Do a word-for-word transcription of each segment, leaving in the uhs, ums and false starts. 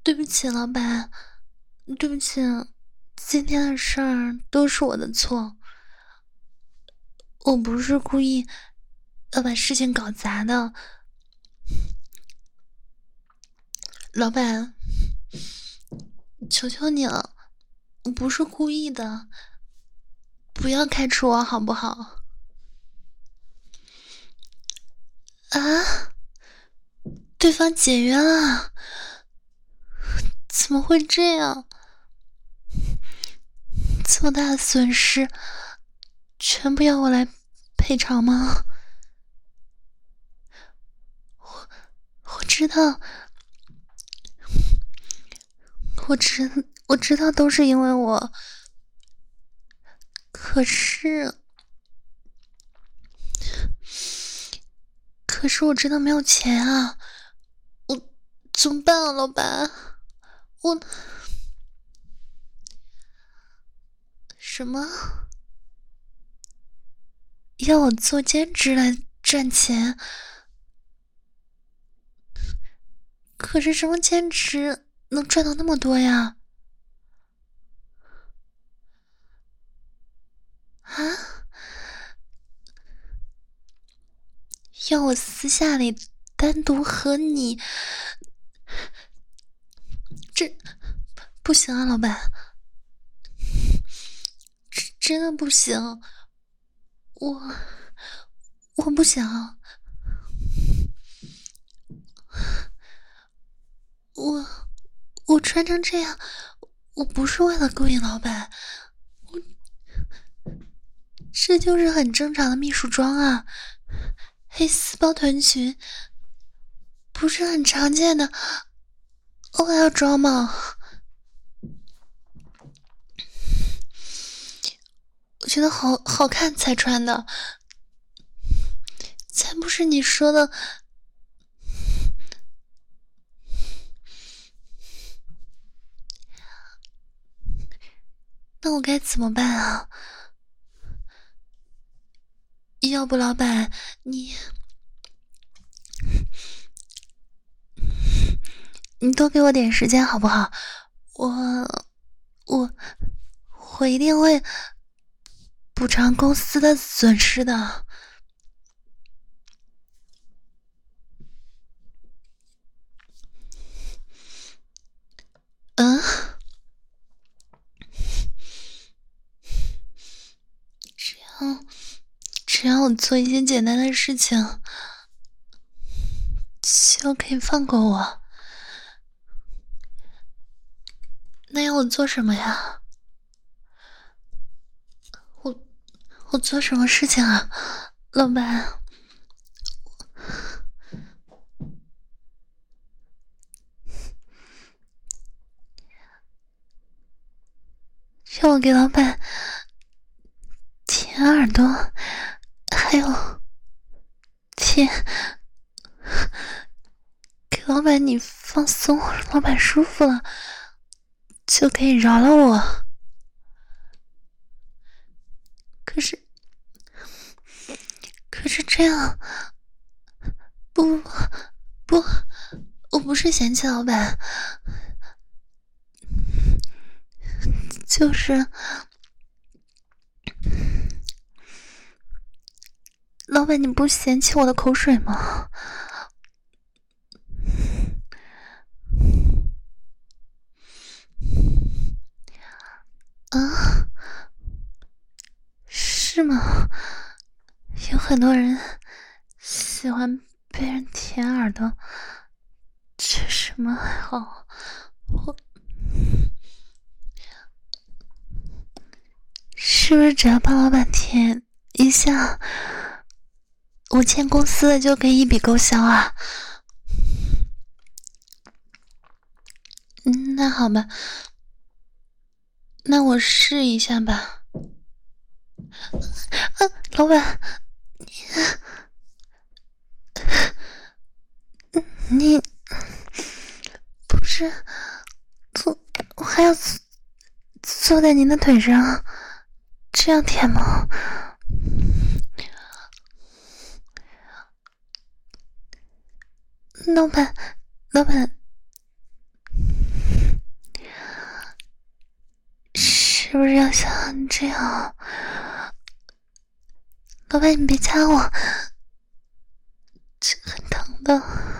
对不起，老板，对不起，今天的事儿都是我的错，我不是故意要把事情搞砸的。老板，求求你了，我不是故意的，不要开除我好不好？啊，对方解约了，怎么会这样？这么大的损失，全部要我来赔偿吗？我我知道，我知我知道都是因为我，可是可是我真的没有钱啊！我怎么办啊，老板？我什么要我做兼职来赚钱？可是什么兼职能赚到那么多呀？啊？要我私下里单独和你？这不行啊，老板，真的不行，我我不想，我我穿成这样，我不是为了勾引老板，我这就是很正常的秘书装啊，黑丝包臀裙不是很常见的，我还要装吗？我觉得好好看才穿的，才不是你说的。那我该怎么办啊？要不老板，你你多给我点时间好不好？我我我一定会补偿公司的损失的。嗯，只要只要我做一些简单的事情，就可以放过我。那要我做什么呀？我我做什么事情啊，老板？让我给老板舔耳朵，还有舔，给老板你放松，老板舒服了就可以饶了我。可是，可是这样，不不，我不是嫌弃老板，就是老板，你不嫌弃我的口水吗？啊，是吗？有很多人喜欢被人舔耳朵，这什么还好？我是不是只要帮老板舔一下，我欠公司的就可以一笔勾销啊？嗯，那好吧，那我试一下吧。啊，老板，你不是坐，我还要坐在您的腿上，这样舔吗？老板，老板， 是不是要像这样？老板，你别掐我，这很疼的。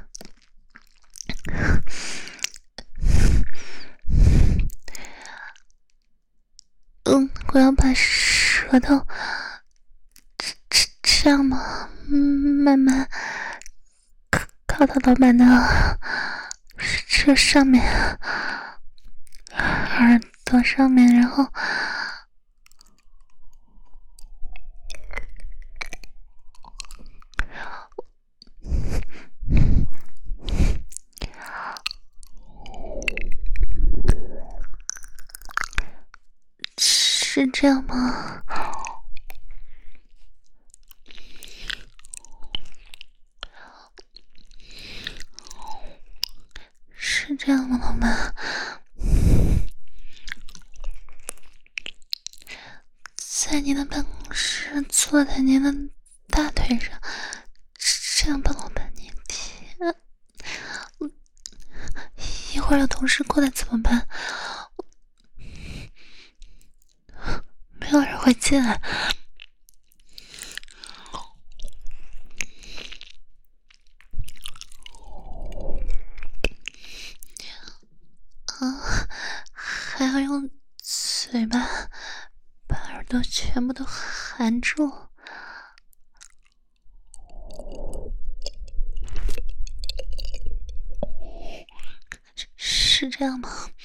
嗯，我要把舌头这这这样吗？嗯，慢慢靠靠到老板的这上面，耳朵上面，然后是这样吗？是这样吗，老板？在您的办公室，坐在您的大腿上，这样帮老板捏贴。一会儿有同事过来怎么办？没有人会进来。啊，还要用嘴巴把耳朵全部都含住。是这样吗？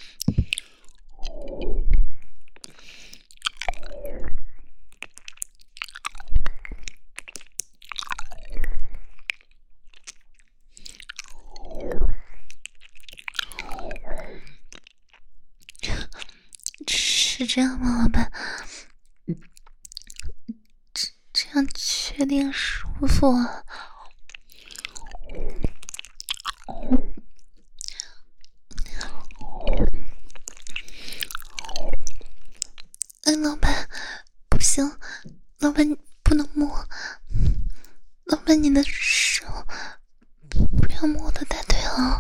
是这样吗，老板？这这样确定舒服啊？嗯，老板，不行，老板你不能摸，老板你的手不要摸我的大腿啊！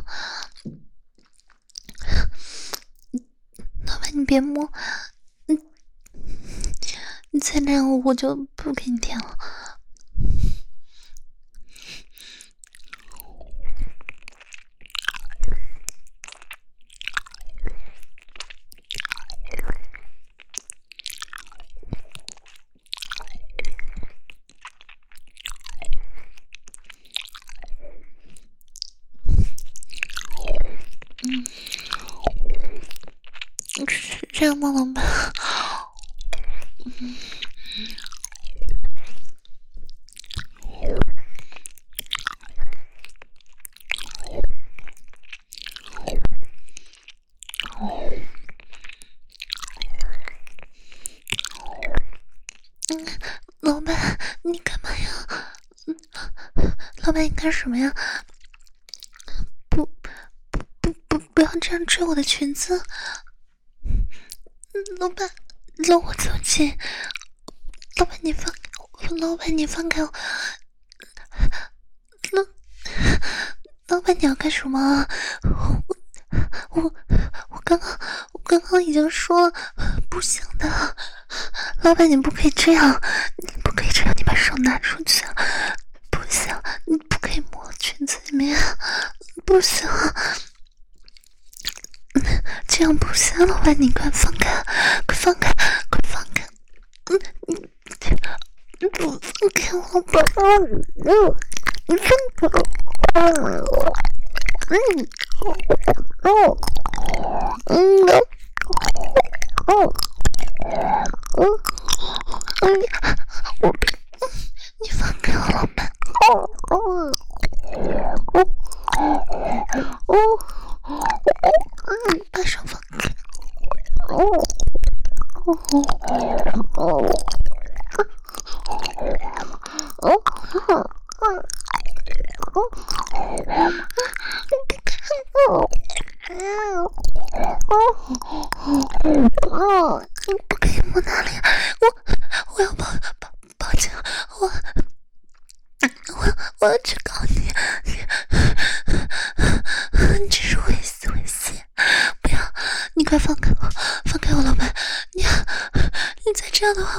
老板你别摸，你你再这样我就不给你舔了。嗯，是这样吗，老板？嗯。嗯，老板，你干嘛呀？嗯，老板，你干什么呀？不不不不，不要这样追我的裙子！老板，让我走近！老板，你放开我！老板，你放开我！老老板，你要干什么？我我我刚刚我刚刚已经说了不行的。老板，你不可以这样，你不可以这样，你把手拿出去，不行，你不可以摸裙子里面，不行，这样不行，老板，你快放开，快放开，快放开，嗯，你你不放开我，宝宝，嗯，你放开我，嗯，哦，嗯，哦。嗯，嗯，我，你放开我，老板！哦哦哦哦哦，把手放开！哦哦哦哦哦哦，你不可以摸哪里？我我要报报报警！我我我要去告你！你你这是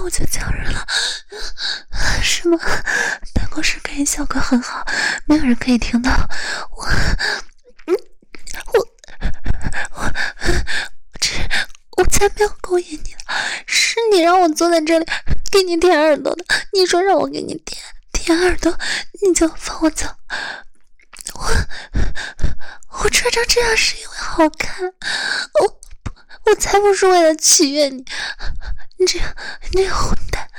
我就叫人了。是吗？办公室隔音效果很好，没有人可以听到。我，嗯，我，我，我这我才没有勾引你，是你让我坐在这里给你舔耳朵的。你说让我给你舔舔耳朵，你就放我走。我我穿成这样是因为好看，我我才不是为了取悦你，你这你这个混蛋！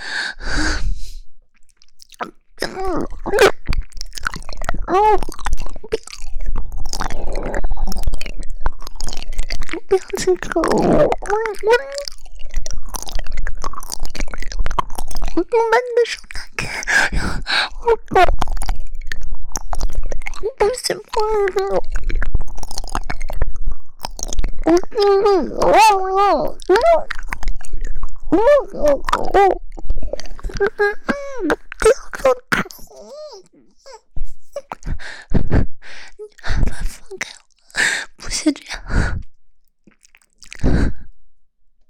不要亲口，我我把你的手拿开，我不行，不行。嗯嗯嗯嗯嗯嗯嗯。